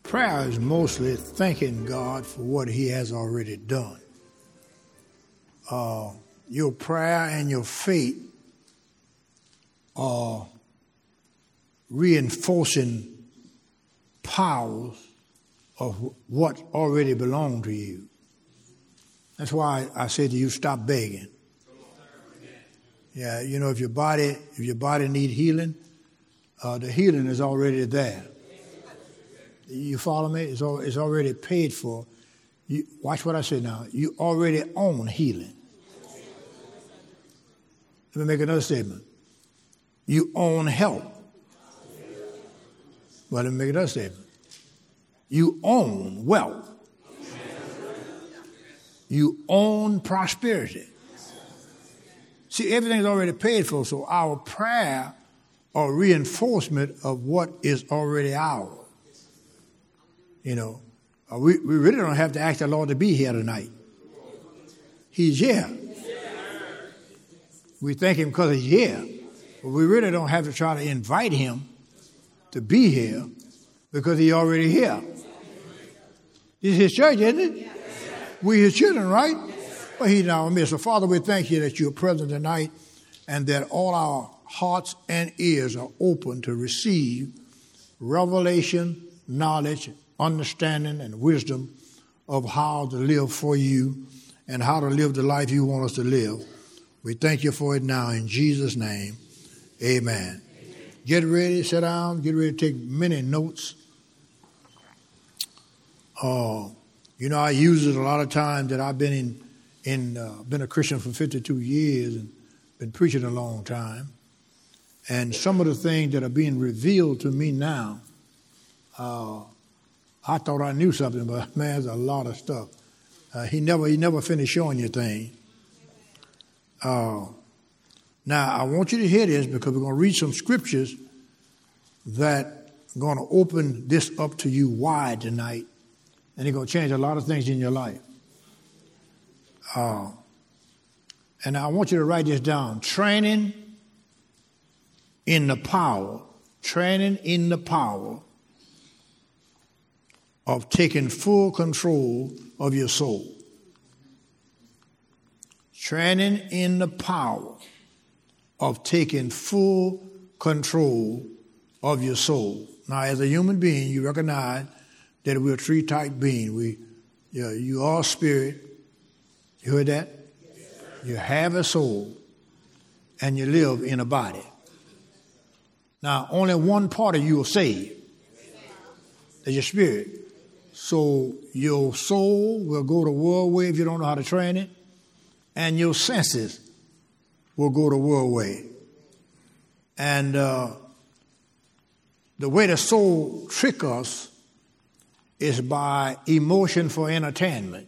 Prayer is mostly thanking God for what he has already done. Your prayer and your faith are reinforcing powers of what already belonged to you. That's why I said to you, stop begging. Yeah, you know, if your body need healing, the healing is already there. You follow me? It's already paid for. Watch what I say now. You already own healing. Let me make another statement. You own help. Well, let me make another statement. You own wealth. You own prosperity. See, everything's already paid for, so our prayer or reinforcement of what is already ours. You know, we really don't have to ask the Lord to be here tonight. He's here. We thank him because he's here. But we really don't have to try to invite him to be here because he's already here. This is his church, isn't it? We his children, right? Well, he's in our midst. So, Father, we thank you that you're present tonight and that all our hearts and ears are open to receive revelation, knowledge, understanding, and wisdom of how to live for you and how to live the life you want us to live. We thank you for it now in Jesus' name. Amen. Get ready, sit down, get ready to take many notes. You know, I use it a lot of times that I've been been a Christian for 52 years and been preaching a long time. And some of the things that are being revealed to me now, I thought I knew something, but man, there's a lot of stuff. He never finished showing you things. Now, I want you to hear this because we're going to read some scriptures that are going to open this up to you wide tonight, and they're going to change a lot of things in your life. And I want you to write this down. Training in the power of taking full control of your soul. Training in the power of taking full control of your soul. Now, as a human being, you recognize that we're a three-type being. You are spirit. You heard that? You have a soul, and you live in a body. Now, only one part of you are saved. That's your spirit. So your soul will go the world way if you don't know how to train it, and your senses will go the world way. And the way the soul tricks us is by emotion for entertainment.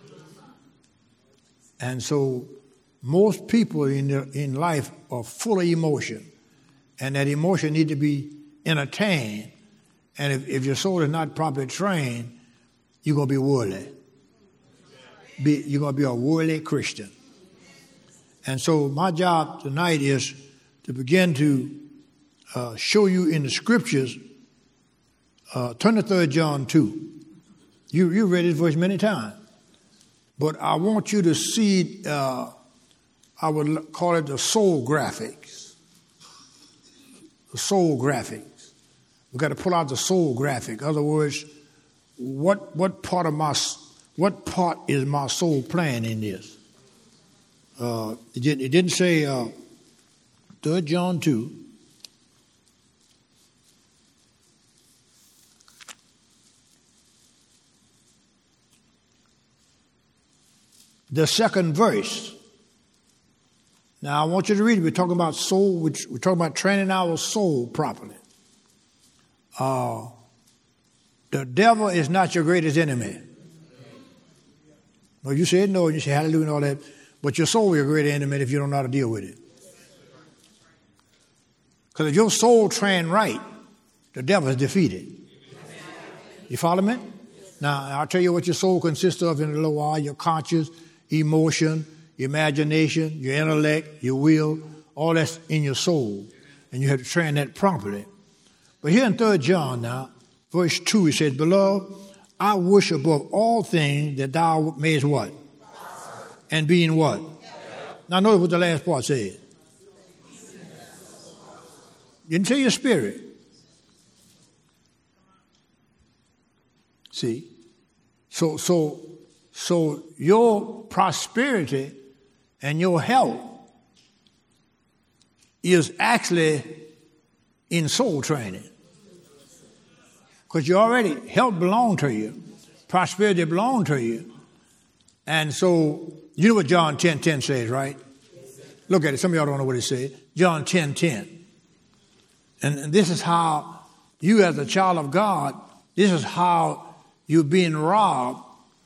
And so most people in life are full of emotion, and that emotion need to be entertained. And if your soul is not properly trained, you're going to be worldly. You're going to be a worldly Christian. And so my job tonight is to begin to show you in the scriptures. Turn to 3 John 2. You read this verse many times. But I want you to see, I would call it the soul graphics. The soul graphics. We've got to pull out the soul graphic. In other words, what part is my soul playing in this? It didn't say 3 John 2. The second verse. Now, I want you to read it. We're talking about soul. We're talking about training our soul properly. The devil is not your greatest enemy. No, you said no, and you say hallelujah and all that. But your soul is your greatest enemy if you don't know how to deal with it. Because if your soul trained right, the devil is defeated. You follow me? Now, I'll tell you what your soul consists of in a little while. Your conscience, emotion, your imagination, your intellect, your will, all that's in your soul. And you have to train that properly. But here in 3 John now, verse 2, he says, Beloved, I wish above all things that thou mayest what? And being what? Now notice what the last part says. Into your spirit. See? So your prosperity and your health is actually in soul training. Because you already, health belongs to you. Prosperity belongs to you. And so, you know what John 10:10 says, right? Look at it. Some of y'all don't know what it says. John 10:10. And this is how you as a child of God, this is how you're being robbed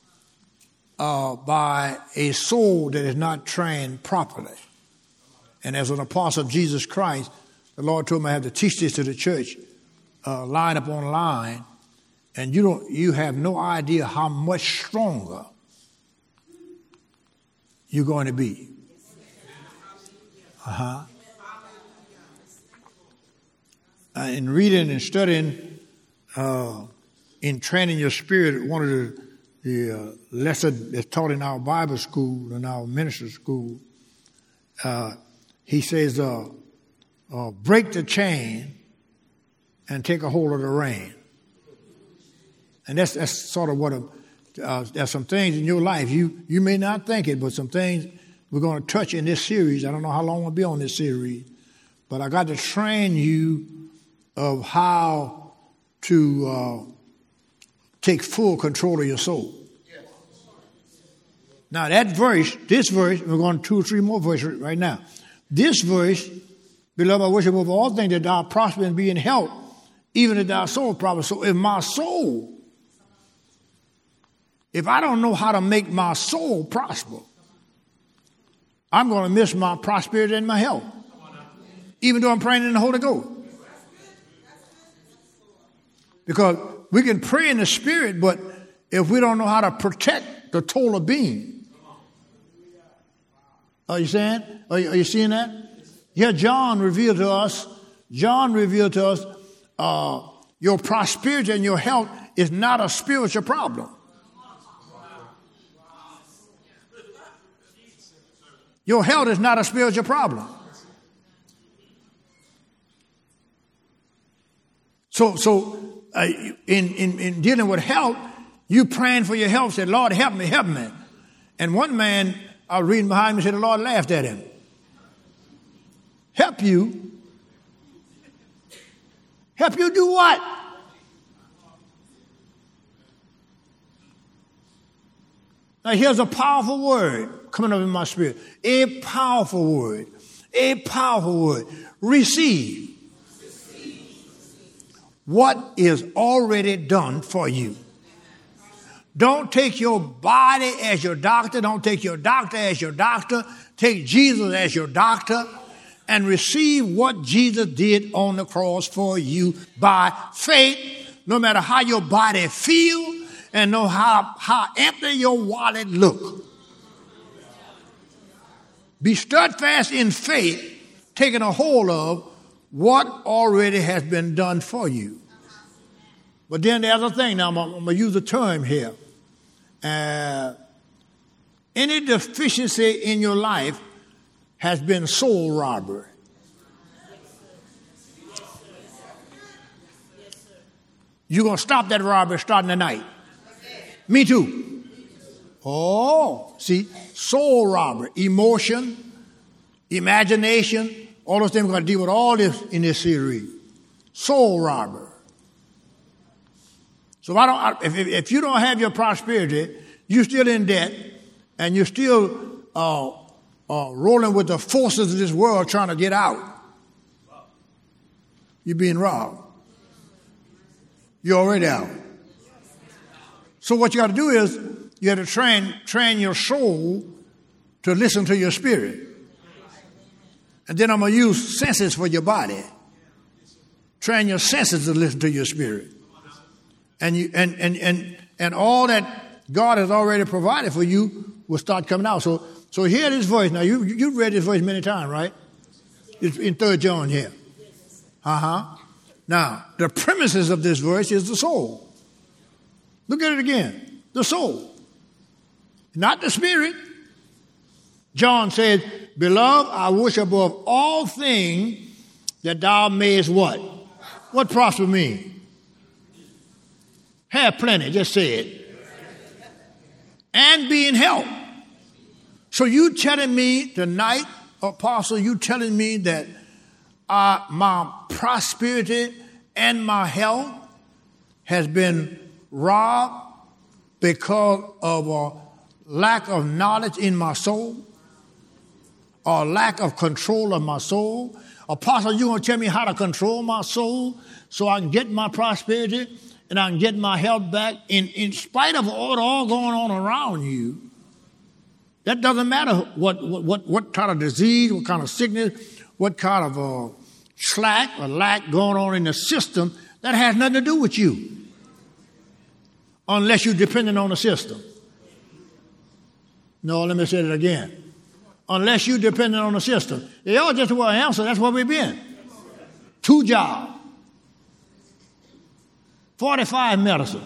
by a soul that is not trained properly. And as an apostle of Jesus Christ, the Lord told me I have to teach this to the church, line upon line, and you have no idea how much stronger you're going to be. In reading and studying, in training your spirit, one of the lessons that's taught in our Bible school and our ministry school, he says, break the chain and take a hold of the rein. And that's sort of what there's some things in your life. You may not think it, but some things we're going to touch in this series. I don't know how long we'll be on this series, but I got to train you of how to take full control of your soul. Now this verse, we're going to 2 or 3 more verses right now. This verse, beloved, I wish above all things that thou prosper and be in health, even as thy soul prosper. So if my soul, if I don't know how to make my soul prosper, I'm going to miss my prosperity and my health, even though I'm praying in the Holy Ghost. Because we can pray in the Spirit, but if we don't know how to protect the total being. Are you saying? Are you seeing that? Yeah, John revealed to us, your prosperity and your health is not a spiritual problem. Your health is not a spiritual problem. So in dealing with health, you praying for your health, said, Lord, help me. And one man, I was reading behind me, said the Lord laughed at him. Help you? Help you do what? Now here's a powerful word coming up in my spirit. A powerful word. Receive what is already done for you. Don't take your body as your doctor. Don't take your doctor as your doctor. Take Jesus as your doctor and receive what Jesus did on the cross for you by faith, no matter how your body feels and no how empty your wallet look. Be steadfast in faith, taking a hold of what already has been done for you. But then there's a thing. Now, I'm going to use a term here. Any deficiency in your life has been soul robbery. You're going to stop that robbery starting tonight. Me too. Oh, see, soul robbery, emotion, imagination, all those things. We're going to deal with all this in this series. Soul robbery. So if you don't have your prosperity, you're still in debt, and you're still rolling with the forces of this world trying to get out. You're being robbed. You're already out. So what you got to do is you have to train your soul to listen to your spirit. And then I'm going to use senses for your body. Train your senses to listen to your spirit. And all that God has already provided for you will start coming out. So hear this voice. Now, you've read this voice many times, right? It's in 3 John here. Now, the premises of this verse is the soul. Look at it again. The soul. Not the spirit. John said, beloved, I wish above all things that thou mayest what? What prosper mean? Have plenty, just say it. And be in health. So you telling me tonight, Apostle, you telling me that my prosperity and my health has been robbed because of a lack of knowledge in my soul, or lack of control of my soul? Apostle, you going to tell me how to control my soul so I can get my prosperity and I can get my health back in spite of all going on around you? That doesn't matter what kind of disease, what kind of sickness, what kind of slack or lack going on in the system. That has nothing to do with you unless you're dependent on the system. No, let me say it again. Unless you're dependent on the system. They all just want to answer. That's where we've been. 2 jobs. 45 medicine.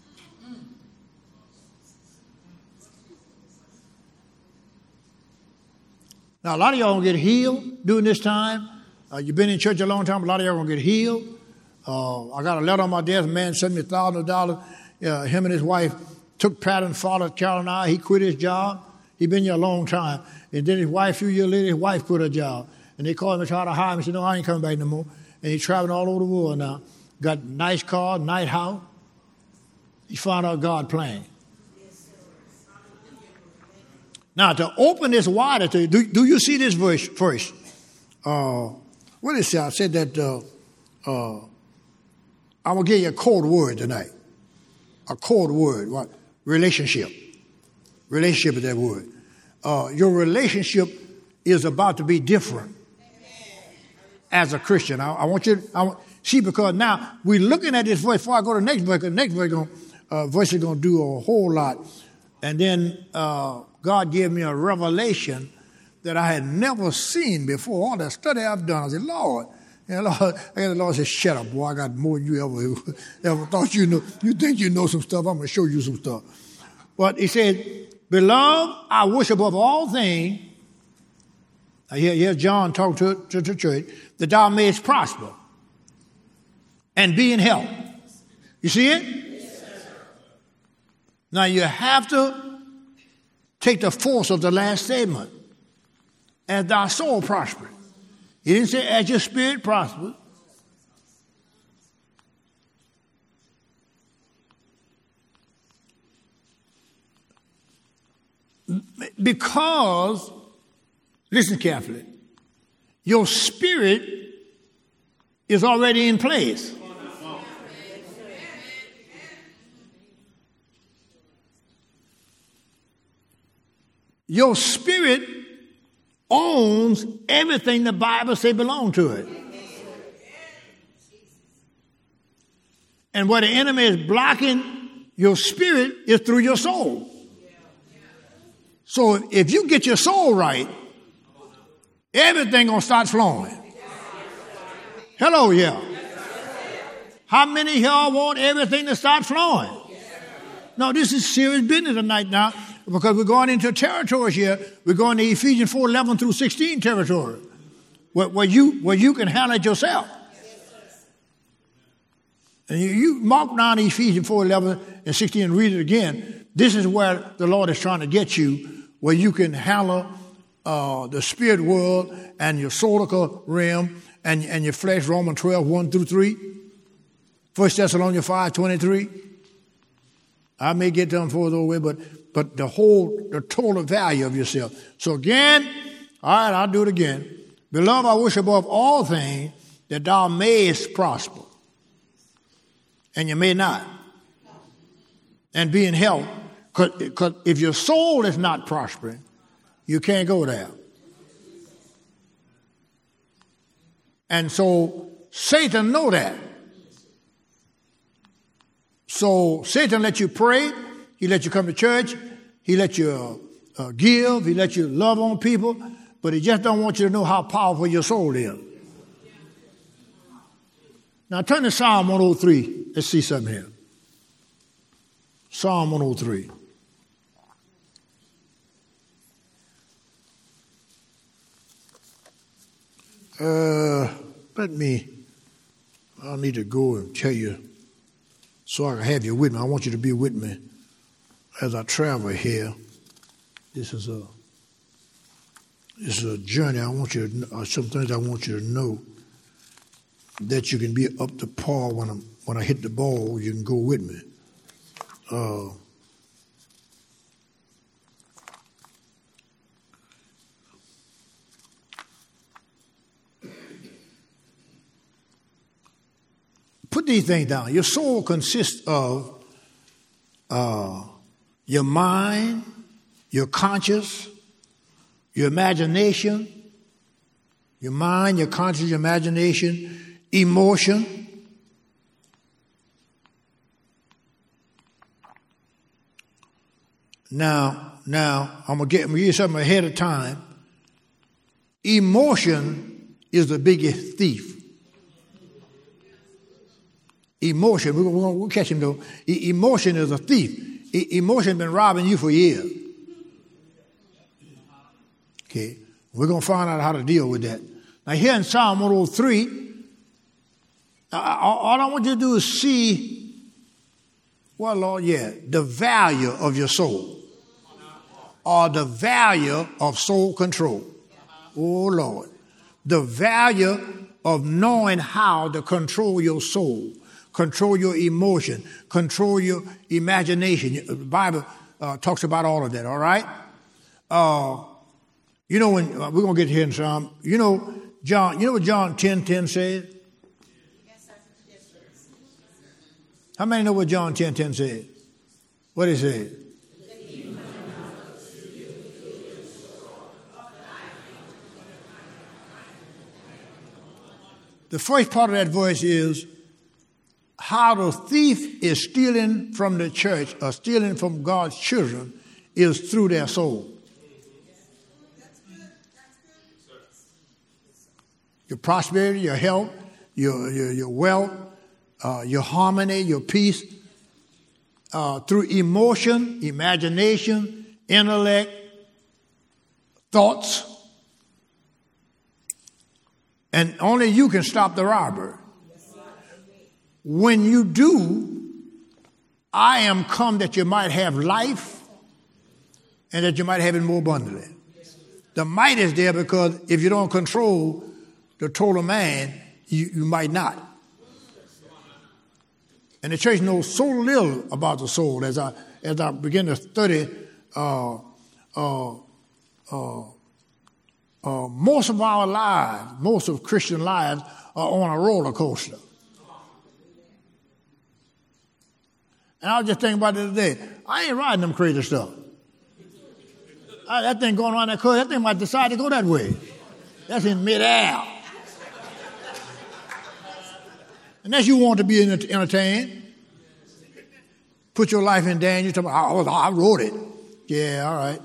Now, a lot of y'all going to get healed during this time. You've been in church a long time. A lot of y'all going to get healed. I got a letter on my desk. A man sent me $1,000. Him and his wife took Pat and followed Carol and I. He quit his job. He'd been here a long time. And then his wife, a few years later, his wife quit her job. And they called him and tried to hire him. He said, no, I ain't coming back no more. And he's traveling all over the world now. Got nice car, nice house. He found out God playing. Now, to open this wider to you, do you see this verse first? What did it say? I said that I'm going to give you a code word tonight. A code word. What? Relationship. Relationship is that word. Your relationship is about to be different as a Christian. I want you to see, because now we're looking at this verse. Before I go to the next verse, the next verse is going to do a whole lot. And then God gave me a revelation that I had never seen before. All that study I've done, I said, Lord, the Lord said, shut up, boy. I got more than you ever thought you know. You think you know some stuff. I'm going to show you some stuff. But he said, beloved, I wish above all things, here's John talking to the church, that thou mayest prosper and be in health. You see it? Yes, now you have to take the force of the last statement. As thy soul prospers. He didn't say as your spirit prospers. Because, listen carefully, your spirit is already in place. Your spirit owns everything the Bible says belongs to it. And where the enemy is blocking your spirit is through your soul. So if you get your soul right, everything gonna start flowing. Hello, yeah. How many here want everything to start flowing? No, this is serious business tonight now, because we're going into territories here. We're going to Ephesians 4:11 through 16 territory, where you can handle it yourself. And you mark down Ephesians 4:11 and 16 and read it again. This is where the Lord is trying to get you, where you can handle the spirit world and your soulical realm and your flesh. Romans 12:1 through 3. 1 Thessalonians 5:23. I may get them further away, but the total value of yourself. So again, all right, I'll do it again. Beloved, I wish above all things that thou mayest prosper. And you may not. And be in health. Because if your soul is not prospering, you can't go there. And so Satan know that. So Satan let you pray. He let you come to church. He let you give. He let you love on people. But he just don't want you to know how powerful your soul is. Now turn to Psalm 103. Let's see something here. Psalm 103. I need to go and tell you so I can have you with me. I want you to be with me as I travel here. This is a journey. I want you to, some things I want you to know that you can be up to par when I hit the ball. You can go with me. Put these things down. Your soul consists of your mind, your conscience, your imagination, your mind, your conscience, your imagination, emotion. Now, I'm gonna give you something ahead of time. Emotion is the biggest thief. Emotion, we'll catch him though. Emotion is a thief. Emotion has been robbing you for years. Okay, we're going to find out how to deal with that. Now here in Psalm 103, all I want you to do is see, well, Lord, the value of your soul or the value of soul control. Oh, Lord, the value of knowing how to control your soul. Control your emotion. Control your imagination. The Bible talks about all of that, all right? When we're going to get here in Psalm, John, what John 10:10 says? How many know what John 10:10 says? What it says? The first part of that verse is how the thief is stealing from the church or stealing from God's children is through their soul. Your prosperity, your health, your wealth, your harmony, your peace, through emotion, imagination, intellect, thoughts. And only you can stop the robber. When you do, I am come that you might have life and that you might have it more abundantly. The might is there because if you don't control the total man, you might not. And the church knows so little about the soul. As I begin to study, most of our lives, most of Christian lives, are on a roller coaster. And I was just thinking about it today. I ain't riding them crazy stuff. That thing going around that curve, that thing might decide to go that way. That's in midair. Unless you want to be entertained, put your life in danger. You talk about, I wrote it. Yeah, all right.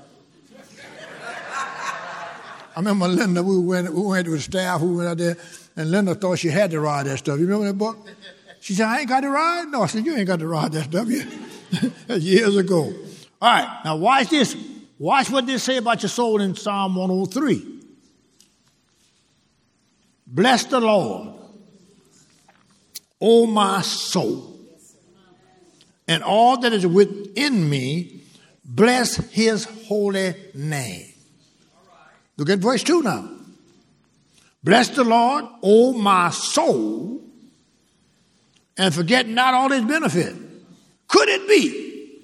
I remember Linda, we went with the staff, we went out there, and Linda thought she had to ride that stuff. You remember that book? She said, I ain't got to ride? No, I said, you ain't got to ride that stuff. That's years ago. All right, now watch this. Watch what they say about your soul in Psalm 103. Bless the Lord, O my soul, and all that is within me, bless his holy name. Look at verse 2 now. Bless the Lord, O my soul, and forget not all his benefit. Could it be?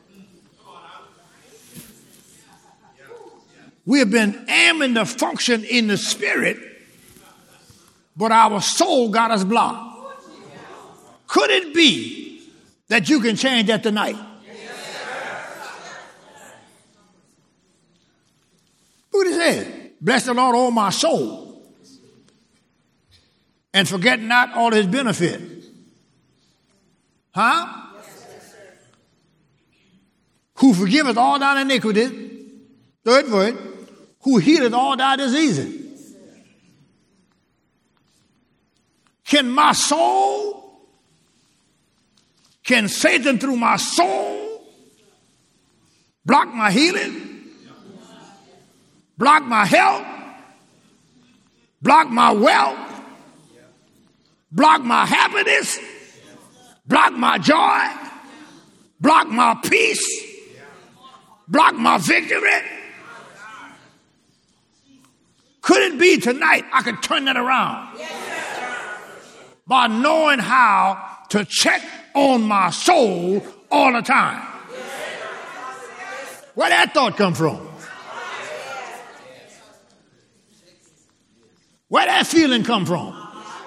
We have been aiming to function in the spirit, but our soul got us blocked. Could it be that you can change that tonight? Look what it says. Bless the Lord, O my soul, and forget not all his benefit. Huh? Who forgiveth all thy iniquities. Third word. Who healeth all thy diseases. Can my soul, can Satan through my soul block my healing, block my health, block my wealth, block my happiness, block my joy, block my peace, block my victory? Could it be tonight I could turn that around by knowing how to check on my soul all the time? Where did that thought come from? Where did that feeling come from?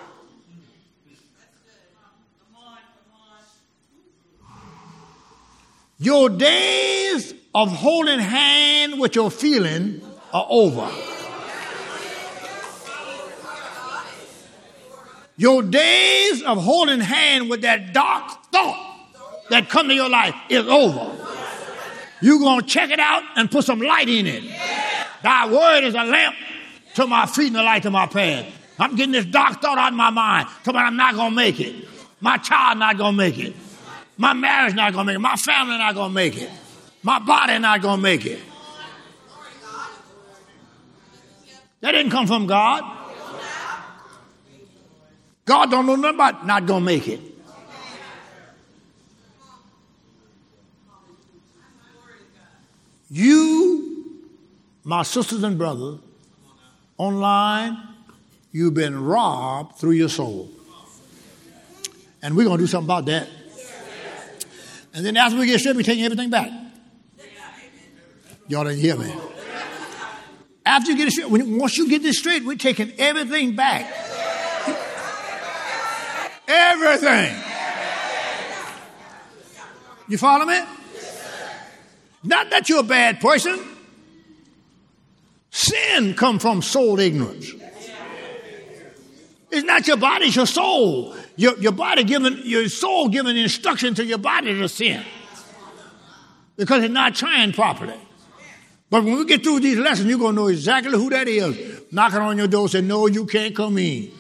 Your days of holding hand with your feeling are over. Your days of holding hand with that dark thought that come to your life is over. You're going to check it out and put some light in it. Thy word is a lamp to my feet and a light to my path. I'm getting this dark thought out of my mind. Come on, I'm not going to make it. My child not going to make it. My marriage not going to make it. My family not going to make it. My body not going to make it. That didn't come from God. God don't know nothing about not going to make it. You, my sisters and brothers, online, you've been robbed through your soul. And we're going to do something about that. And then after we get straight, we're taking everything back. Y'all didn't hear me. After you get it straight, once you get this straight, we're taking everything back. Everything. You follow me? Not that you're a bad person. Sin comes from soul ignorance. It's not your body, it's your soul. Your body giving, your soul giving instruction to your body to sin. Because it's not trying properly. But when we get through these lessons, you're going to know exactly who that is. Knocking on your door saying, no, you can't come in.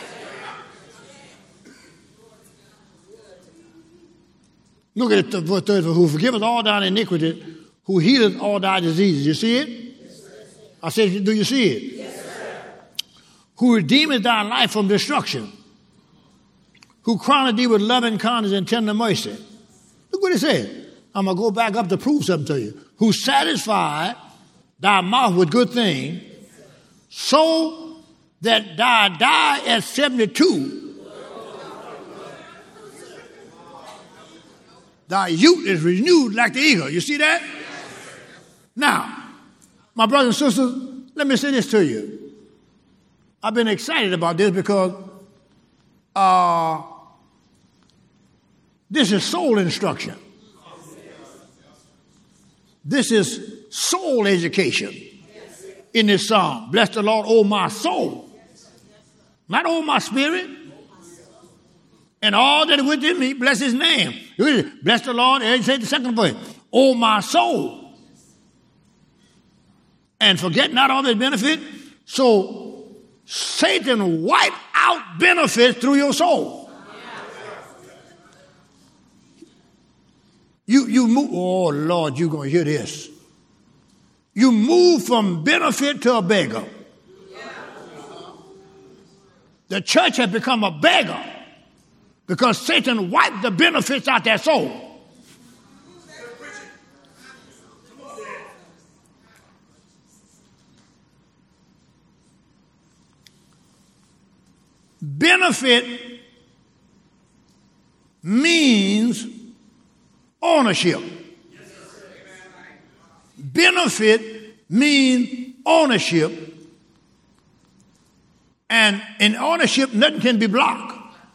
Look at the verse 30, who forgiveth all thine iniquity, who healeth all thy diseases. You see it? I said, do you see it? Yes, sir. Who redeemeth thy life from destruction, who crowneth thee with loving kindness and tender mercy. Look what it said. I'm going to go back up to prove something to you. Who satisfied thy mouth with good things, so that thou die at 72. Thy youth is renewed like the eagle. You see that? Now, my brothers and sisters, let me say this to you. I've been excited about this because this is soul instruction. This is soul education in this psalm. Bless the Lord, O my soul. Not O my spirit. And all that is within me, bless his name. Bless the Lord, and say the second verse. O my soul. And forget not all his benefit. So Satan wiped out benefits through your soul. You move, oh Lord, you're going to hear this. You move from benefit to a beggar. The church has become a beggar because Satan wiped the benefits out their soul. Benefit means ownership. Benefit means ownership. And in ownership, nothing can be blocked.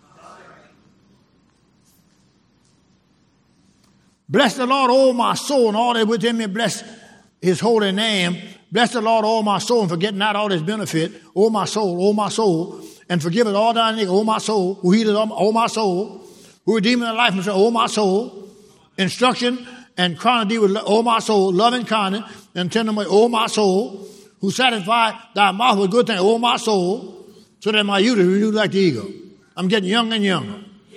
Bless the Lord, O my soul, and all that within me, bless his holy name. Bless the Lord, O my soul, and forget not all his benefit. O my soul, and forgive it all thine iniquity. O my soul, who healeth O my soul, who redeemeth thy life from sin. O my soul, instruction and crowned thee with, O my soul, loving kindness and tender mercy. O my soul, who satisfied thy mouth with good things. O my soul, so that my youth is renewed like the eagle. I'm getting younger and younger.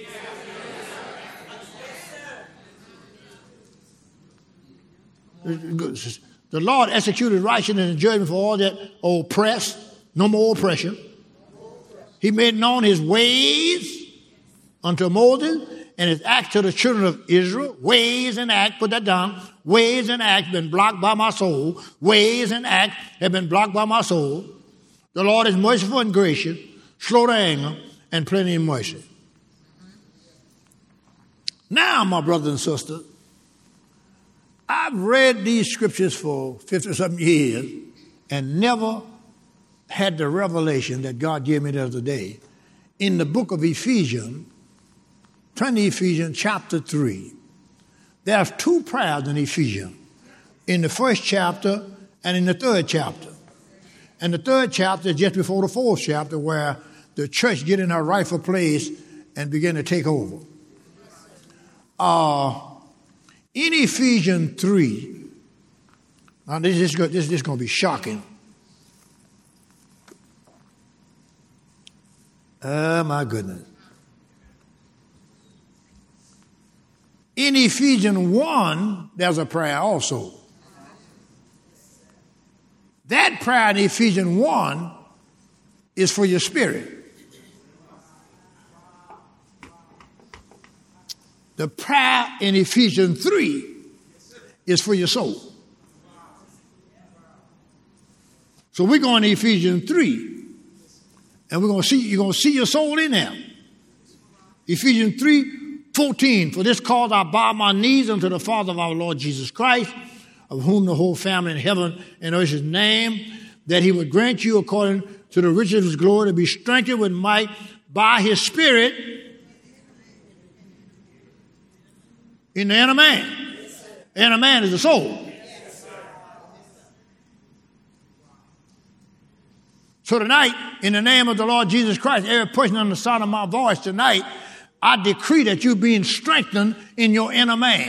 The Lord executed righteousness and judgment for all that oppressed. No more oppression. He made known his ways unto Moses and his acts to the children of Israel. Ways and acts, put that down. Ways and acts been blocked by my soul. Ways and acts have been blocked by my soul. The Lord is merciful and gracious, slow to anger, and plenty of mercy. Now, my brothers and sisters, I've read these scriptures for 50-something years and never had the revelation that God gave me the other day. In the book of Ephesians, turn to Ephesians chapter 3. There's two prayers in Ephesians, in the first chapter and in the third chapter. And the third chapter is just before the fourth chapter, where the church get in her rightful place and begin to take over. In Ephesians 3, now this is going to be shocking. Oh, my goodness. In Ephesians 1, there's a prayer also. That prayer in Ephesians 1 is for your spirit. The prayer in Ephesians 3 is for your soul. So we're going to Ephesians 3, and you're going to see your soul in there. Ephesians 3:14, for this cause I bow my knees unto the Father of our Lord Jesus Christ, of whom the whole family in heaven and earth is named, that he would grant you according to the riches of his glory to be strengthened with might by his Spirit in the inner man. The inner man is the soul. So tonight, in the name of the Lord Jesus Christ, every person under the sound of my voice tonight, I decree that you're being strengthened in your inner man.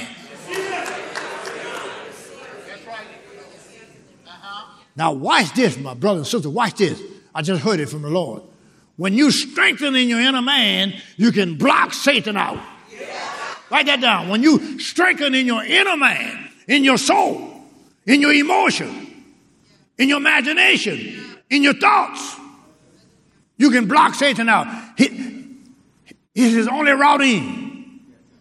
Now watch this, my brother and sister, watch this. I just heard it from the Lord. When you strengthen in your inner man, you can block Satan out. Write that down. When you strengthen in your inner man, in your soul, in your emotion, in your imagination, in your thoughts, you can block Satan out. It's his only route in.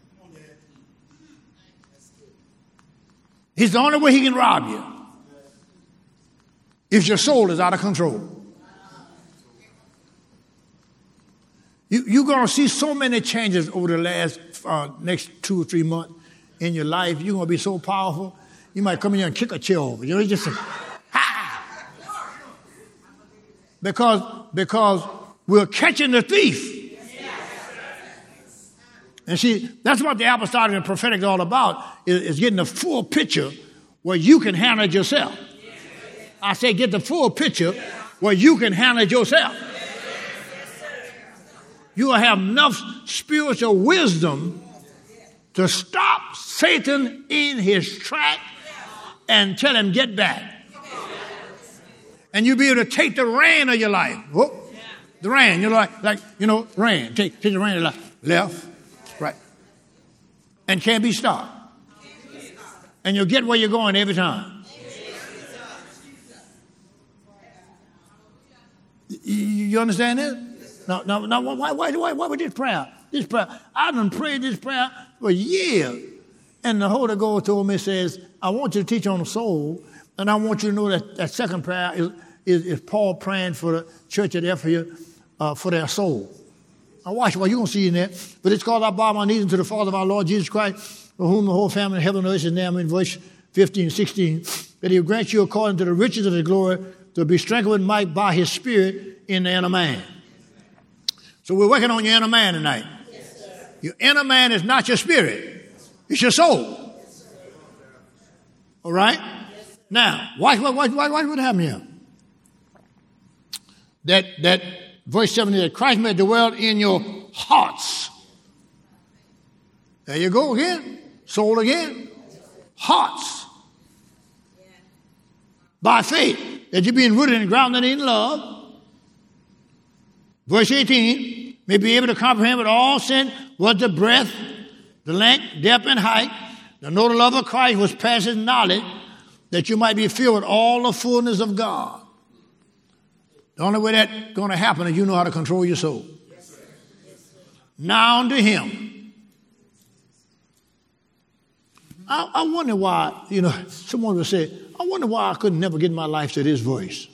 It's the only way he can rob you. If your soul is out of control. You're going to see so many changes over the last next 2 or 3 months in your life. You're going to be so powerful. You might come in here and kick a chair over. You know, just say, ha! Because we're catching the thief. And see, that's what the apostolic and prophetic is all about, is getting the full picture where you can handle it yourself. I say get the full picture where you can handle it yourself. You will have enough spiritual wisdom to stop Satan in his track and tell him get back. And you'll be able to take the reign of your life. Whoop. The reign, you know, reign. Take the reign of your life. Left, right. And can't be stopped. And you'll get where you're going every time. You understand this? Now, why with this prayer? This prayer, I done prayed this prayer for years. And the Holy Ghost told me, says, I want you to teach on the soul, and I want you to know that second prayer is Paul praying for the church at Ephesus for their soul. Now watch, well, you're going to see in that. But it's called I bow my knees unto the Father of our Lord Jesus Christ, for whom the whole family in heaven and earth is named, in verse 15, 16, that he will grant you according to the riches of his glory to be strengthened with might by his Spirit in the inner man. So we're working on your inner man tonight. Yes, your inner man is not your spirit. It's your soul. All right? Yes, now, watch what happened here. That verse 70, that Christ may dwell in your hearts. There you go again. Soul again. Hearts. By faith, that you're being rooted and grounded in love. Verse 18, may be able to comprehend with all sense what the breadth, the length, depth, and height, to know the love of Christ which passes knowledge, that you might be filled with all the fullness of God. The only way that's going to happen is you know how to control your soul. Now unto him. I wonder why, someone would say, I wonder why I could never get my life to this voice.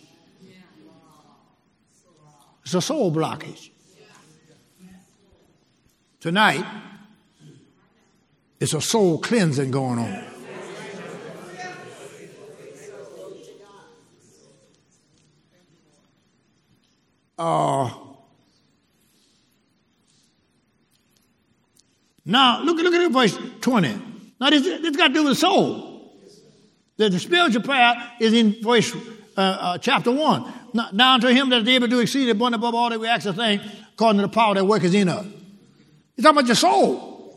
It's a soul blockage. Tonight, it's a soul cleansing going on. Now, look at verse 20. Now, this got to do with soul. The spiritual prayer is in verse chapter 1. Now unto him that is able to do exceeding abundantly above all that we ask or think, according to the power that worketh in us. He's talking about your soul.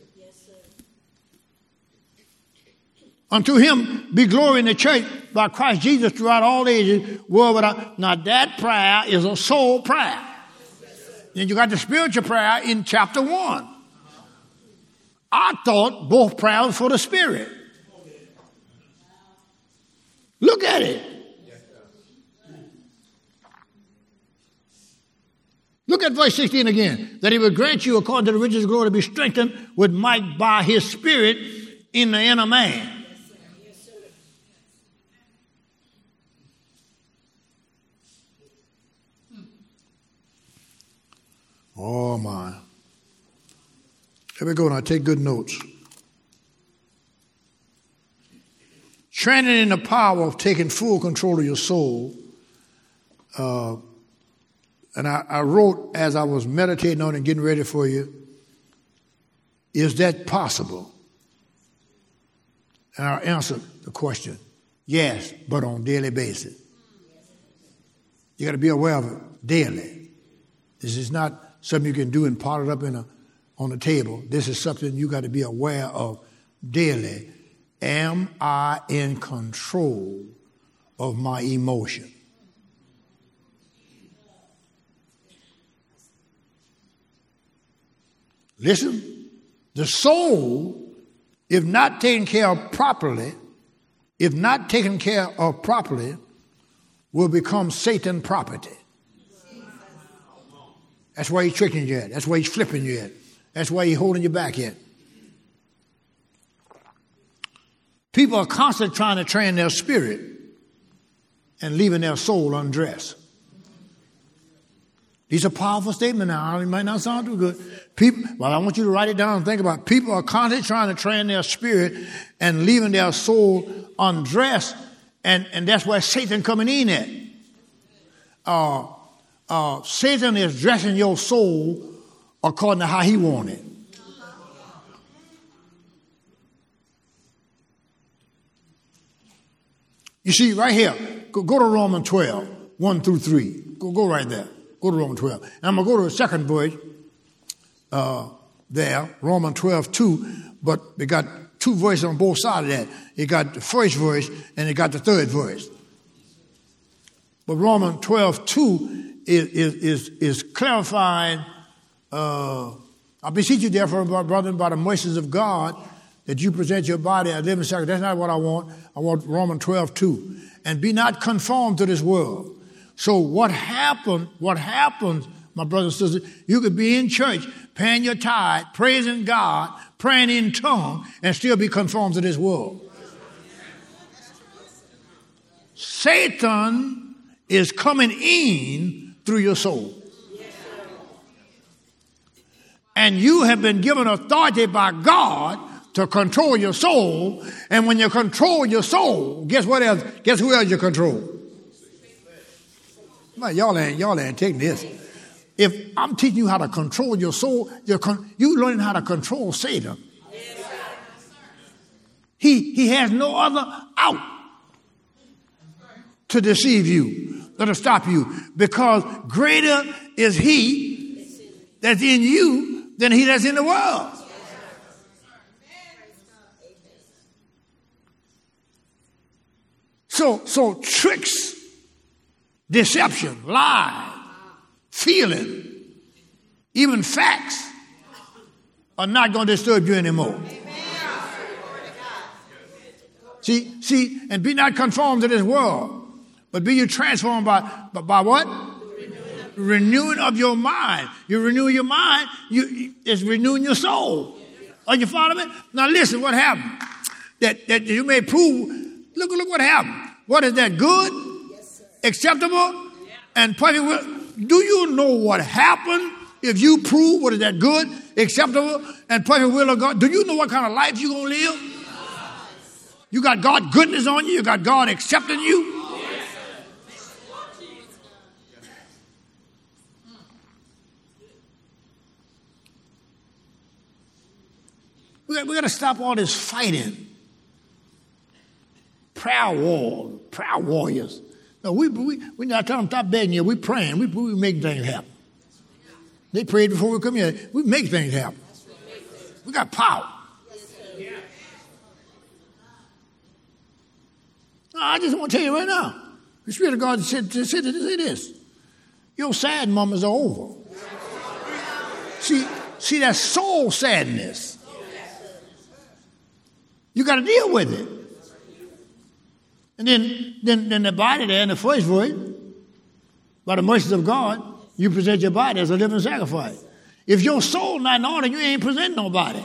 Unto him be glory in the church by Christ Jesus throughout all ages, world without. Now that prayer is a soul prayer. Then you got the spiritual prayer in chapter 1. I thought both prayers for the spirit. Look at it. Look at verse 16 again. That he would grant you according to the riches of glory to be strengthened with might by his spirit in the inner man. Oh my. Here we go now. Take good notes. Training in the power of taking full control of your soul. And I wrote as I was meditating on and getting ready for you, is that possible? And I answered the question, yes, but on a daily basis. You got to be aware of it daily. This is not something you can do and pot it up on the table. This is something you got to be aware of daily. Am I in control of my emotion? Listen, the soul, if not taken care of properly, will become Satan's property. That's why he's tricking you at. That's why he's flipping you at. That's why he's holding you back at. People are constantly trying to train their spirit and leaving their soul undressed. These are powerful statements now. It might not sound too good. I want you to write it down and think about it. People are constantly trying to train their spirit and leaving their soul undressed, and that's where Satan coming in at. Satan is dressing your soul according to how he wants it. You see, right here, go to Romans 12, 1 through 3. Go right there. Go to Romans 12. And I'm going to go to the second verse there, Romans 12, 2. But we got two verses on both sides of that. You got the first verse and you got the third verse. But Romans 12, 2 is clarifying, I beseech you therefore, brethren, by the mercies of God, that you present your body a living sacrifice. That's not what I want. I want Romans 12, 2. And be not conformed to this world. So what happens, my brothers and sisters, you could be in church, paying your tithe, praising God, praying in tongues, and still be conformed to this world. Satan is coming in through your soul. And you have been given authority by God to control your soul. And when you control your soul, guess what else? Guess who else you control? Man, y'all ain't taking this. If I'm teaching you how to control your soul, you learning how to control Satan. He has no other out to deceive you or to stop you, because greater is he that's in you than he that's in the world. So tricks, deception, lie, feeling, even facts are not going to disturb you anymore. See, and be not conformed to this world, but be you transformed by what? Renewing of your mind. You renew your mind, it's renewing your soul. Are you following me? Now listen, what happened? That you may prove, look what happened. What is that? Good, acceptable, and perfect will. Do you know what happened if you prove what is that good, acceptable, and perfect will of God? Do you know what kind of life you're going to live? You got God's goodness on you. You got God accepting you. We got to stop all this fighting. Prayer warriors. No, we not telling them stop begging you. We praying. We make things happen. They prayed before we come here. We make things happen. We got power. I just want to tell you right now. The Spirit of God said this. Your sad moments are over. See that soul sadness. You got to deal with it. And then the body there in the first verse, by the mercies of God, you present your body as a living sacrifice. If your soul not in order, you ain't presenting nobody.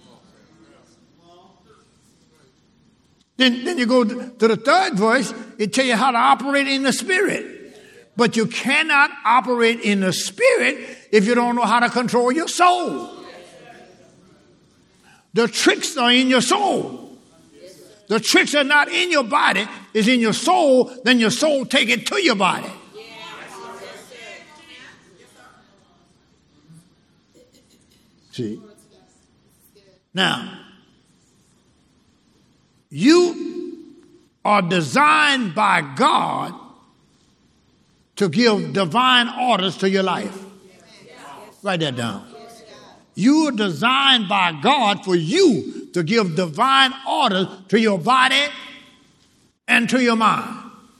Then you go to the third verse, it tells you how to operate in the Spirit. But you cannot operate in the Spirit if you don't know how to control your soul. The tricks are in your soul. The tricks are not in your body, it's in your soul, then your soul take it to your body. See? Now, you are designed by God to give divine orders to your life. Write that down. You are designed by God for you to give divine orders to your body and to your mind.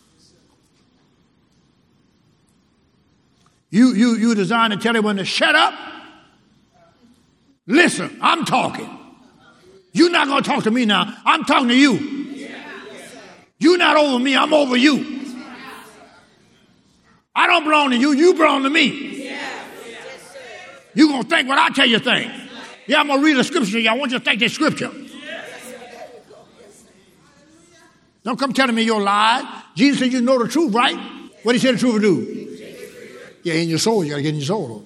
You designed to tell everyone to shut up. Listen, I'm talking. You're not going to talk to me now. I'm talking to you. You're not over me. I'm over you. I don't belong to you. You belong to me. You're going to think what I tell you to think. Yeah, I'm going to read a scripture to you. I want you to think this scripture. Don't come telling me you're lying. Jesus said you know the truth, right? What did he say the truth will do? Yeah, in your soul. You got to get in your soul.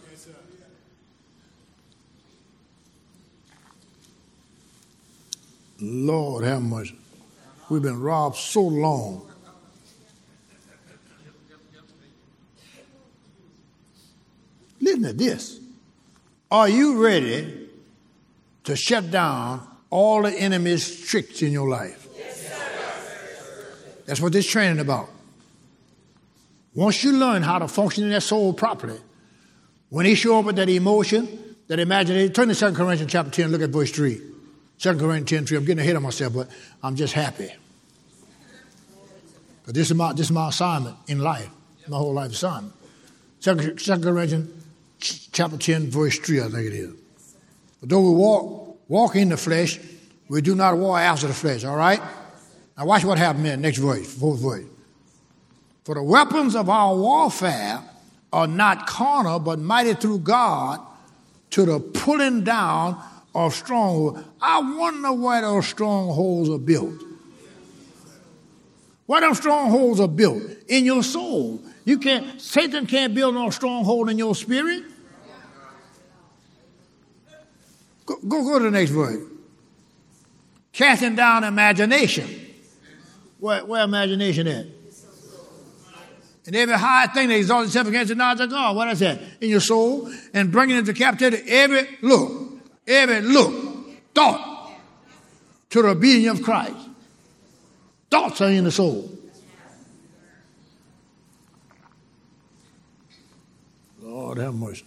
Lord have mercy. We've been robbed so long. Listen to this. Are you ready to shut down all the enemy's tricks in your life? That's what this training about. Once you learn how to function in that soul properly, when he show up with that emotion, that imagination, turn to 2 Corinthians chapter 10, look at verse 3. 2 Corinthians 10, 3. I'm getting ahead of myself, but I'm just happy. But this is my assignment in life, my whole life assignment. 2 Corinthians chapter 10, verse 3, I think it is. But though we walk in the flesh, we do not war after the flesh, all right? Now watch what happened there, next verse, fourth verse. For the weapons of our warfare are not carnal, but mighty through God to the pulling down of strongholds. I wonder where those strongholds are built. Where those strongholds are built? In your soul. Satan can't build no stronghold in your spirit. Go to the next verse. Casting down imagination. Where imagination at? And every high thing that exalts itself against the knowledge of God. What is that? In your soul. And bringing into captivity every thought to the obedience of Christ. Thoughts are in the soul. Lord have mercy.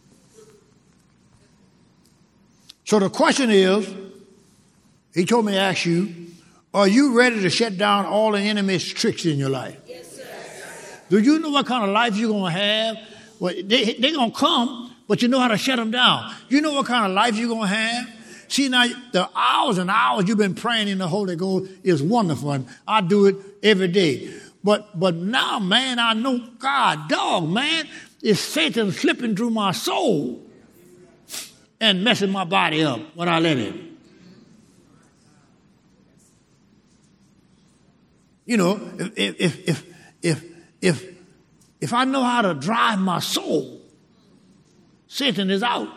So the question is, he told me to ask you, are you ready to shut down all the enemy's tricks in your life? Yes, sir. Do you know what kind of life you're going to have? Well, they're going to come, but you know how to shut them down. You know what kind of life you're going to have? See, now, the hours and hours you've been praying in the Holy Ghost is wonderful, and I do it every day. But now, man, I know, God, dog, man, it's Satan slipping through my soul and messing my body up when I let him. You know, if I know how to drive my soul, Satan is out.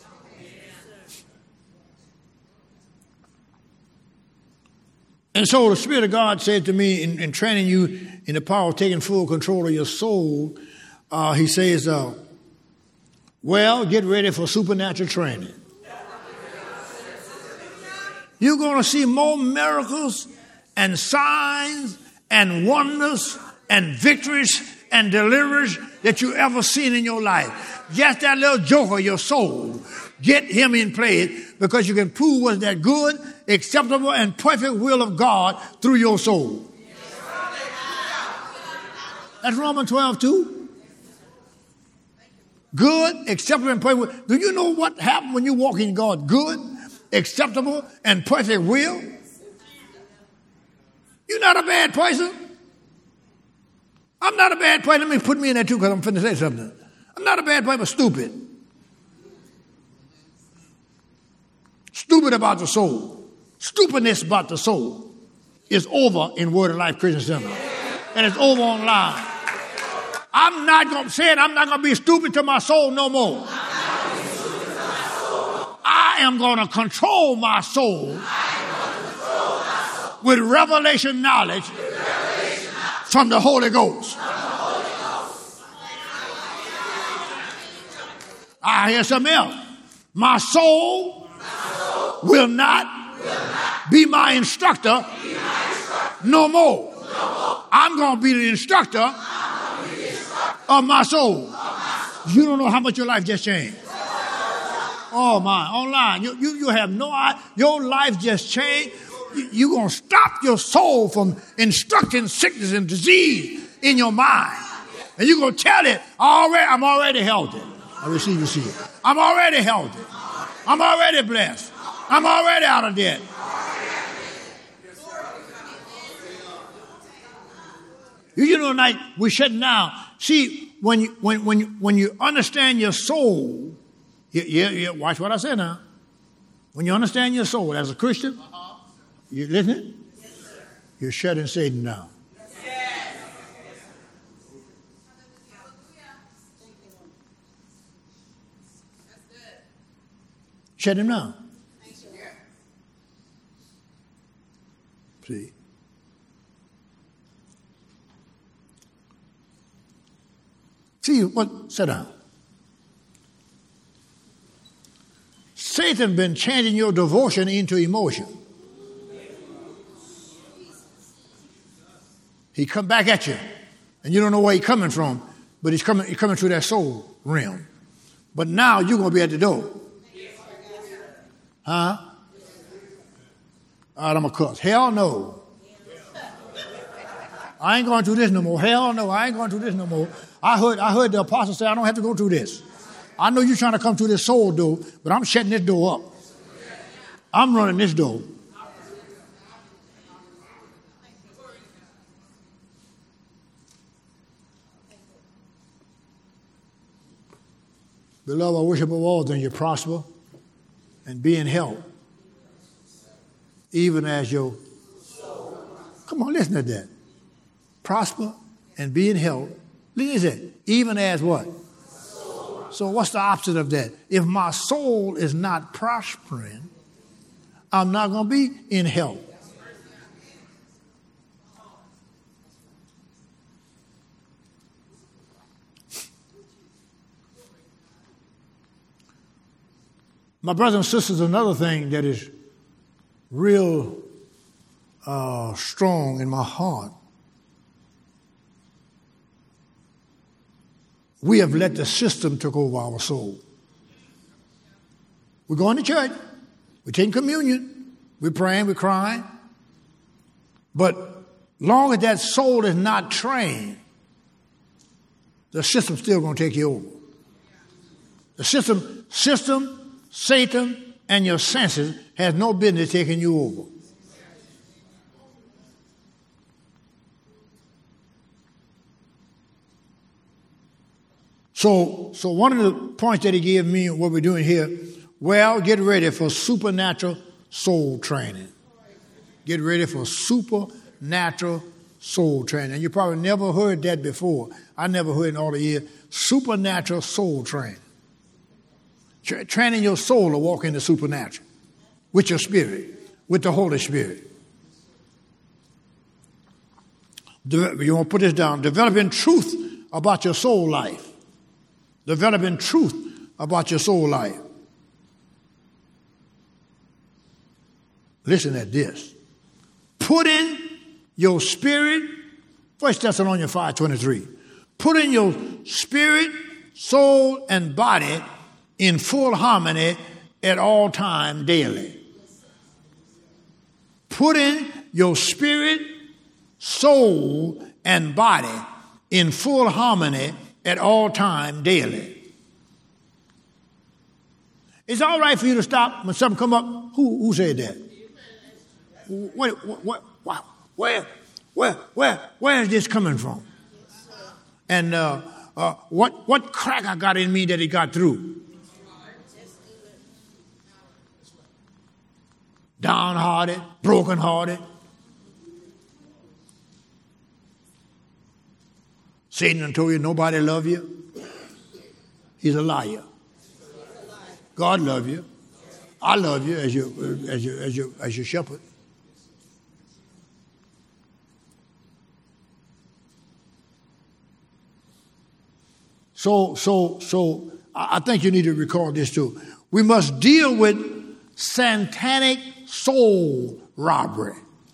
And so the Spirit of God said to me in training you in the power of taking full control of your soul, he says, well, get ready for supernatural training. You're going to see more miracles and signs and wonders and victories and deliverance that you ever seen in your life. Just that little joker, your soul. Get him in place because you can prove what's that good, acceptable, and perfect will of God through your soul. That's Romans 12:2. Good, acceptable, and perfect. Do you know what happens when you walk in God's good, acceptable, and perfect will? You're not a bad person. I'm not a bad person. Let me put me in there too because I'm finna say something. I'm not a bad person, but stupid. Stupid about the soul. Stupidness about the soul is over in Word of Life Christian Center. And it's over online. I'm not going to be stupid to my soul no more. I am going to control my soul with revelation knowledge from the Holy Ghost. I hear something else. My soul will not be my instructor no more. I'm going to be the instructor of my soul. You don't know how much your life just changed. Oh my, online. You have no idea. Your life just changed. You're going to stop your soul from instructing sickness and disease in your mind. And you're going to tell it, I'm already healthy. I receive it. I'm already healthy. I'm already blessed. I'm already out of debt. You know, tonight we're shutting down. See, when you understand your soul, watch what I say now. When you understand your soul as a Christian, you listening? You're shutting Satan down. Shut him down. See? See what? Sit down. Satan been changing your devotion into emotion. He come back at you, and you don't know where he's coming from, but he's coming through that soul realm. But now you're going to be at the door. Huh? All right, I'm a cuss. Hell no. I ain't going through this no more. Hell no, I ain't going through this no more. I heard the apostle say, I don't have to go through this. I know you're trying to come through this soul door, but I'm shutting this door up. I'm running this door. Beloved, I wish above all things you prosper and be in health, even as your soul. Come on, listen to that. Prosper and be in health. Listen to that. Even as what? Soul. So what's the opposite of that? If my soul is not prospering, I'm not going to be in health. My brothers and sisters, another thing that is real strong in my heart. We have let the system take over our soul. We're going to church. We're taking communion. We're praying. We're crying. But long as that soul is not trained, the system's still going to take you over. The system, Satan, and your senses has no business taking you over. So one of the points that he gave me, what we're doing here, well, get ready for supernatural soul training. Get ready for supernatural soul training. And you probably never heard that before. I never heard in all the years. Supernatural soul training. Training your soul to walk in the supernatural with your spirit, with the Holy Spirit. You want to put this down. Developing truth about your soul life. Developing truth about your soul life. Listen at this. Putting your spirit, 1 Thessalonians 5:23. Putting your spirit, soul, and body in full harmony at all time daily. Putting your spirit, soul, and body in full harmony at all time daily. It's all right for you to stop when something come up. Who said that? Where is this coming from? And what crack I got in me that it got through? Downhearted, brokenhearted. Satan done told you nobody love you. He's a liar. God love you. I love you as your shepherd. So I think you need to recall this too. We must deal with satanic soul robbery.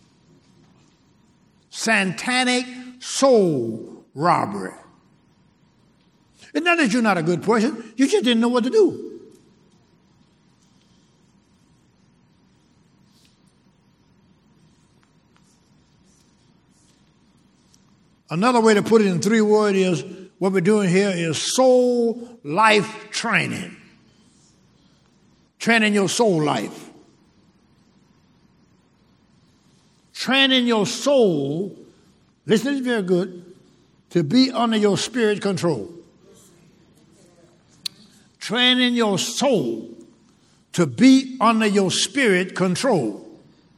Satanic soul robbery. It's not that you're not a good person. You just didn't know what to do. Another way to put it in 3 words is what we're doing here is soul life training. Training your soul life. Training your soul, listen, this is very good, to be under your spirit control. Training your soul to be under your spirit control.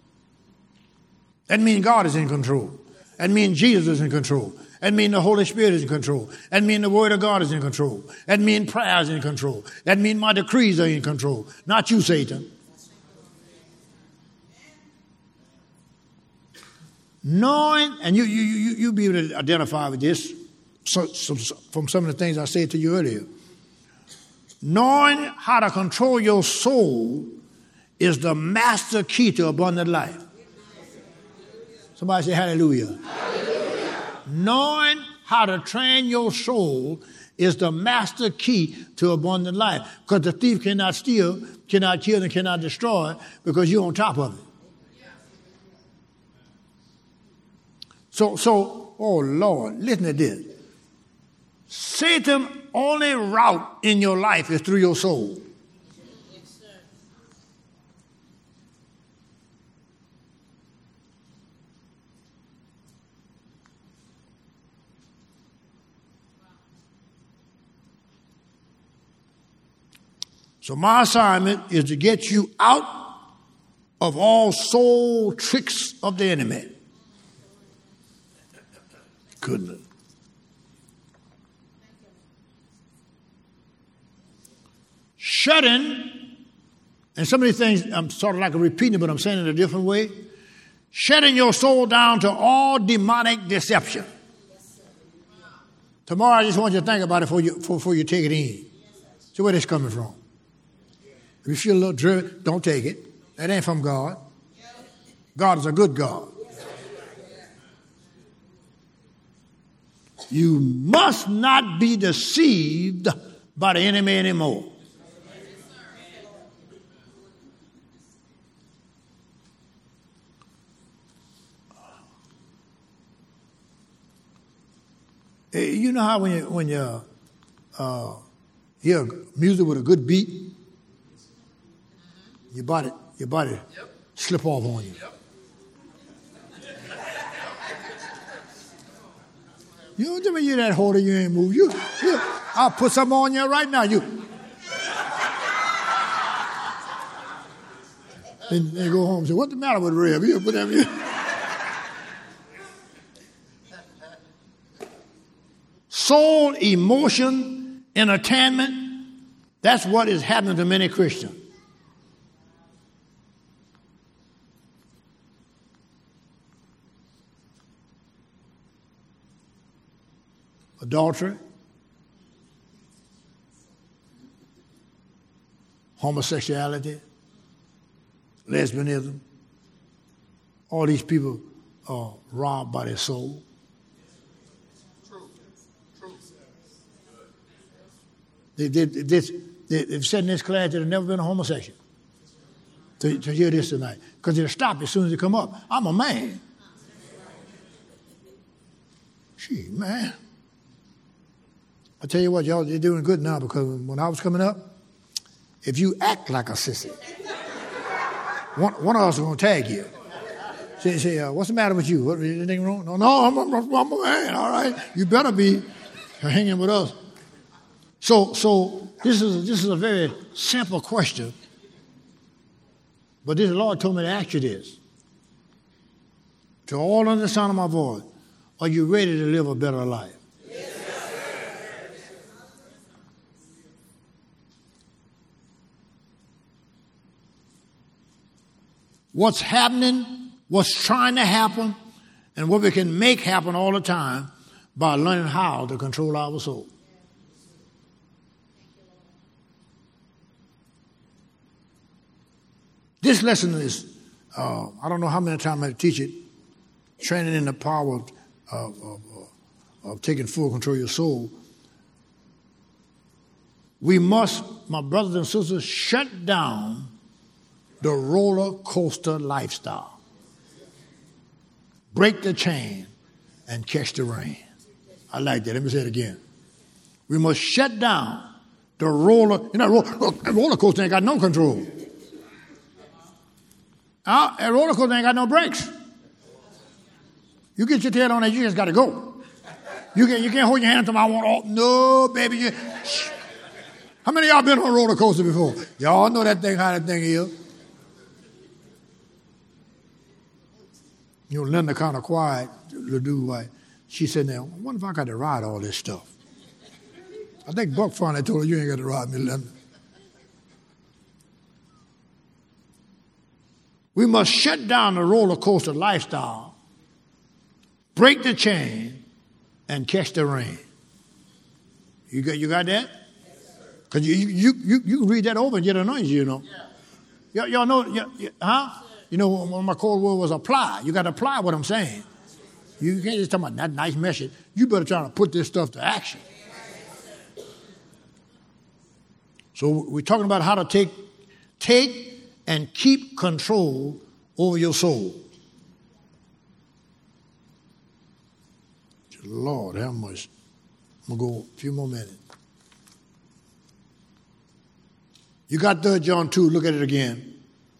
That means God is in control. That means Jesus is in control. That means the Holy Spirit is in control. That means the Word of God is in control. That means prayer is in control. That means my decrees are in control. Not you, Satan. Knowing, and you'll be able to identify with this from some of the things I said to you earlier. Knowing how to control your soul is the master key to abundant life. Somebody say hallelujah. Hallelujah. Knowing how to train your soul is the master key to abundant life. Because the thief cannot steal, cannot kill, and cannot destroy because you're on top of it. So, oh Lord, listen to this. Satan's only route in your life is through your soul. So my assignment is to get you out of all soul tricks of the enemy. Goodness. Shutting, and some of these things I'm sort of like repeating, but I'm saying it in a different way. Shutting your soul down to all demonic deception. Tomorrow I just want you to think about it before you take it in. See where this coming from. If you feel a little driven, don't take it. That ain't from God. God is a good God. You must not be deceived by the enemy anymore. You know how when hear music with a good beat, your body slip off on you. You don't tell me you're that holy, you ain't moved. I'll put something on you right now. Then they go home and say, what's the matter with Rev? You put that in. Soul, emotion, entertainment, that's what is happening to many Christians. Adultery, homosexuality, lesbianism. All these people are robbed by their soul. They've said in this class that they've never been a homosexual. To hear this tonight. Because they'll stop as soon as they come up. I'm a man. Gee, man. I tell you what, y'all, you're doing good now, because when I was coming up, if you act like a sissy, one of us is going to tag you. Say, what's the matter with you? Anything wrong? No, I'm a man, all right. You better be hanging with us. So this is a very simple question, but the Lord told me to ask you this. To all under the sound of my voice, are you ready to live a better life? What's happening, what's trying to happen, and what we can make happen all the time by learning how to control our soul. This lesson is, I don't know how many times I teach it, training in the power of taking full control of your soul. We must, my brothers and sisters, shut down the roller coaster lifestyle. Break the chain and catch the rain. I like that. Let me say it again. We must shut down the roller coaster ain't got no control. A roller coaster ain't got no brakes. You get your tail on it, you just got to go. You can't hold your hand to my one. No, baby. How many of y'all been on a roller coaster before? Y'all know that thing, how that thing is. You know, Linda kind of quiet, the dude, like, she said, now, I wonder if I got to ride all this stuff. I think Buck finally told her, you ain't got to ride me, Linda. We must shut down the roller coaster lifestyle, break the chain, and catch the rain. You got that? Because you can read that over and get annoyed, you know. Y'all know, huh? You know, one of my core word was apply. You got to apply what I'm saying. You can't just talk about that nice message. You better try to put this stuff to action. So we're talking about how to take and keep control over your soul. Lord, how much? I'm going to go a few more minutes. You got 3 John 2, look at it again.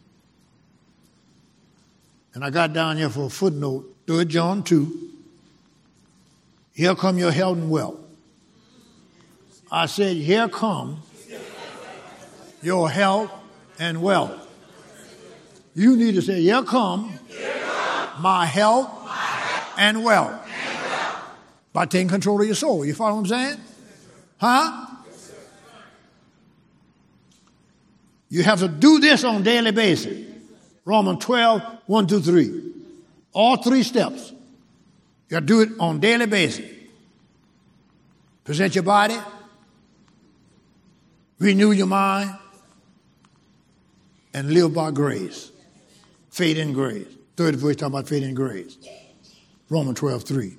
And I got down here for a footnote, 3 John 2. Here come your health and wealth. I said, here come your health and wealth. You need to say, here come my health and wealth. By taking control of your soul. You follow what I'm saying? Huh? You have to do this on a daily basis. Romans 12, 1, 2, 3. All 3 steps. You got to do it on a daily basis. Present your body. Renew your mind. And live by grace. Faith in grace. 3rd verse talking about faith in grace. Romans 12, 3.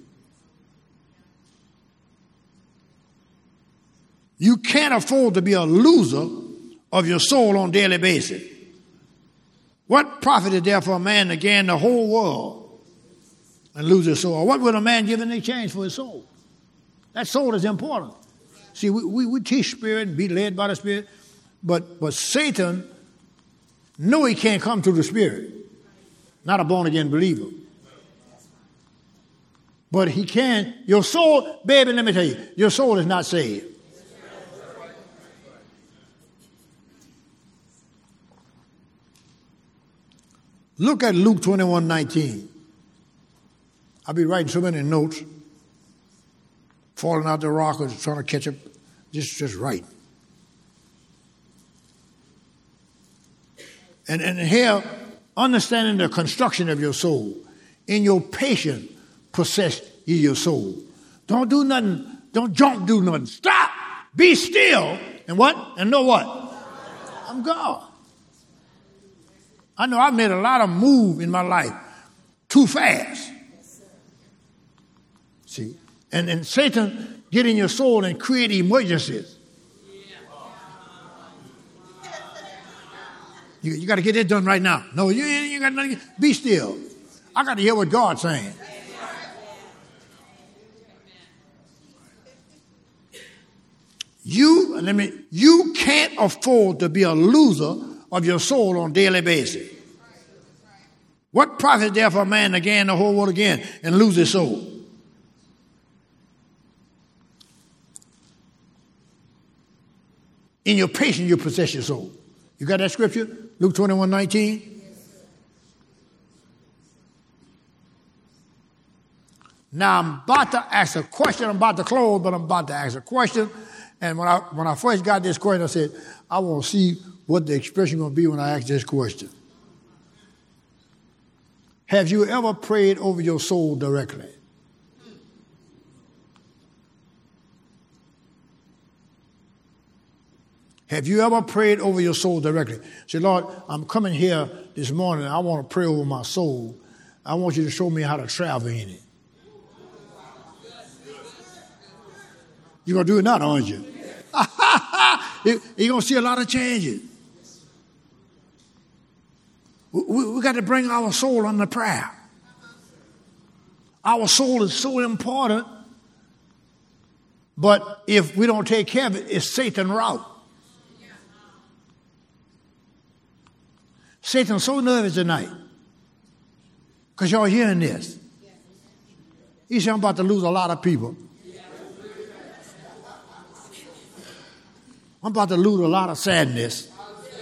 You can't afford to be a loser of your soul on a daily basis. What profit is there for a man to gain the whole world and lose his soul? Or what would a man give in exchange for his soul? That soul is important. See, we teach Spirit and be led by the Spirit, but Satan know he can't come through the Spirit. Not a born-again believer. But he can. Your soul, baby, let me tell you, your soul is not saved. Look at Luke 21:19. I'll be writing so many notes, falling out the rock or trying to catch up, just right. And here, understanding the construction of your soul. In your patience, possess ye your soul. Don't do nothing. Don't do nothing. Stop. Be still. And what? And know what? I'm God. I know I've made a lot of moves in my life too fast. See? And Satan get in your soul and create emergencies. You got to get it done right now. No, you got nothing. Be still. I got to hear what God's saying. You can't afford to be a loser of your soul on a daily basis. What profit is there for a man to gain the whole world again and lose his soul? In your patience, you possess your soul. You got that scripture? Luke 21:19. Now I'm about to ask a question. I'm about to close, but I'm about to ask a question. And when I first got this question, I said, I want to see what the expression is going to be when I ask this question. Have you ever prayed over your soul directly? Have you ever prayed over your soul directly? Say, Lord, I'm coming here this morning. I want to pray over my soul. I want you to show me how to travel in it. You're going to do it now, aren't you? You're going to see a lot of changes. We got to bring our soul under prayer. Our soul is so important. But if we don't take care of it, it's Satan's route. Satan's so nervous tonight because y'all hearing this. He said, I'm about to lose a lot of people. I'm about to lose a lot of sadness.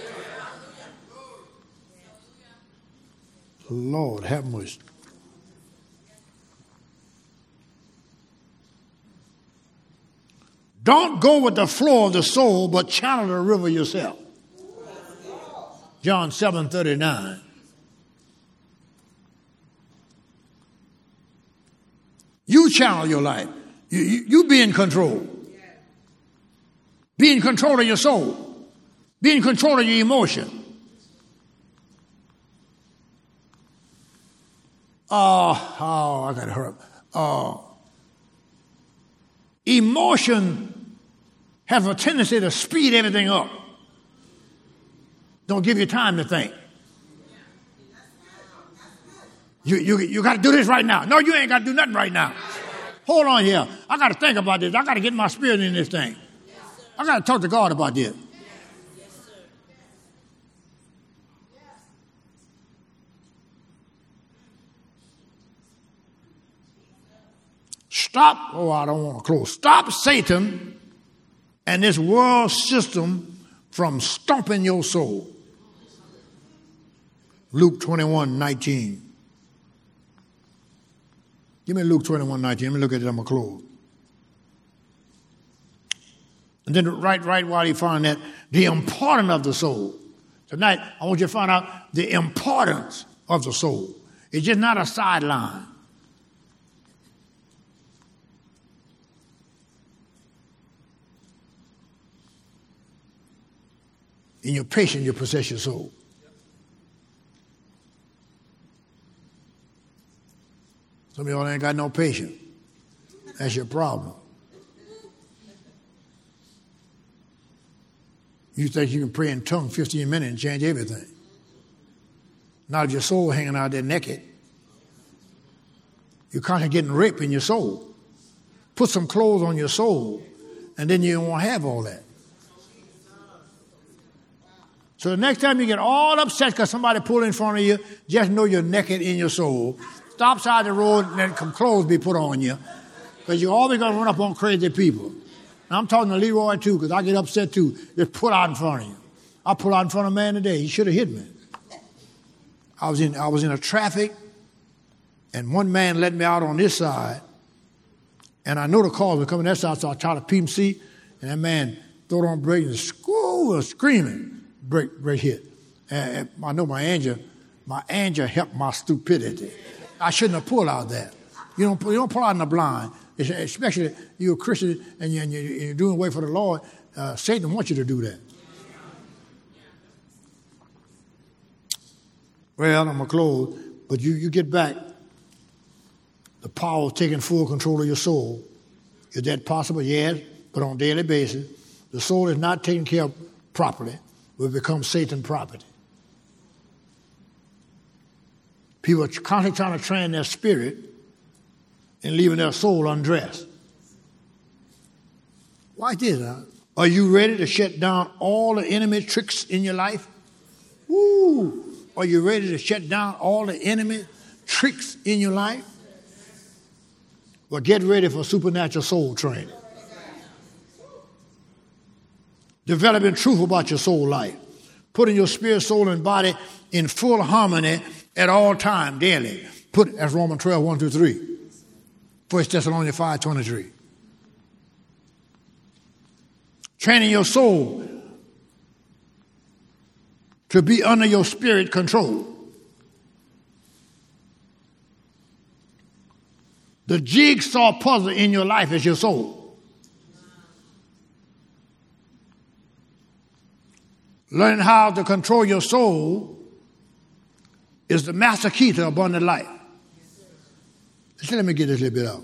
Lord, have mercy. Don't go with the flow of the soul, but channel the river yourself. John 7:39. You channel your life. You be in control. Be in control of your soul. Be in control of your emotion. I got to hurry up. Emotion has a tendency to speed everything up. Don't give you time to think. You got to do this right now. No, you ain't got to do nothing right now. Hold on here. I got to think about this. I got to get my spirit in this thing. I got to talk to God about this. Stop. Oh, I don't want to close. Stop Satan and this world system from stomping your soul. Luke 21:19. Give me Luke 21:19. Let me look at it. I'm going to close. And then right while you find that, the importance of the soul. Tonight, I want you to find out the importance of the soul. It's just not a sideline. In your patience, you possess your soul. Some of y'all ain't got no patience. That's your problem. You think you can pray in tongues 15 minutes and change everything. Not if your soul hanging out there naked. You're constantly getting raped in your soul. Put some clothes on your soul and then you don't want to have all that. So the next time you get all upset because somebody pulled in front of you, just know you're naked in your soul. Stop side the road and then some clothes be put on you, because you're always going to run up on crazy people. And I'm talking to Leroy too, because I get upset too. Just pull out in front of you. I pulled out in front of a man today. He should have hit me. I was in a traffic, and one man let me out on this side, and I know the cars were coming that side, so I tried to PMC, and that man threw on brakes and screaming. Brake hit. And I know my anger helped my stupidity. I shouldn't have pulled out that. You don't pull out in the blind, especially you're a Christian and you're doing away for the Lord. Satan wants you to do that. Well, I'm going to close, but you get back the power of taking full control of your soul. Is that possible? Yes, but on a daily basis. The soul is not taken care of properly, will become Satan's property. People are constantly trying to train their spirit and leaving their soul undressed. Why this? Are you ready to shut down all the enemy tricks in your life? Woo! Are you ready to shut down all the enemy tricks in your life? Well, get ready for supernatural soul training. Developing truth about your soul life. Putting your spirit, soul, and body in full harmony at all times, daily. That's Romans 12, 1 through 3. 1 Thessalonians 5, 23. Training your soul to be under your spirit control. The jigsaw puzzle in your life is your soul. Learning how to control your soul is the master key to abundant life. Let me get this a little bit out.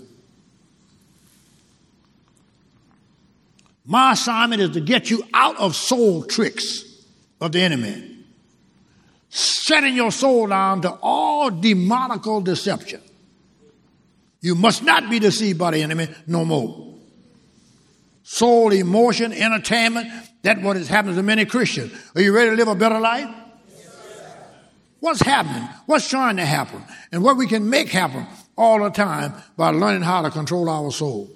My assignment is to get you out of soul tricks of the enemy, setting your soul down to all demonical deception. You must not be deceived by the enemy no more. Soul, emotion, entertainment, that's what is happening to many Christians. Are you ready to live a better life? What's happening? What's trying to happen? And what we can make happen all the time by learning how to control our soul.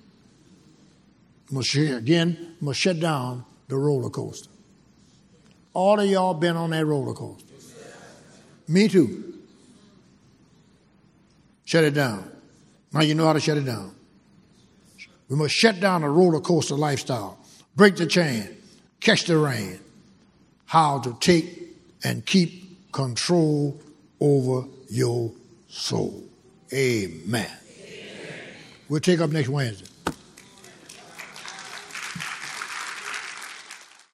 Must shut down the roller coaster. All of y'all been on that roller coaster. Me too. Shut it down. Now you know how to shut it down. We must shut down the roller coaster lifestyle. Break the chain. Catch the rain. How to take and keep control over your soul. Amen. We'll take up next Wednesday.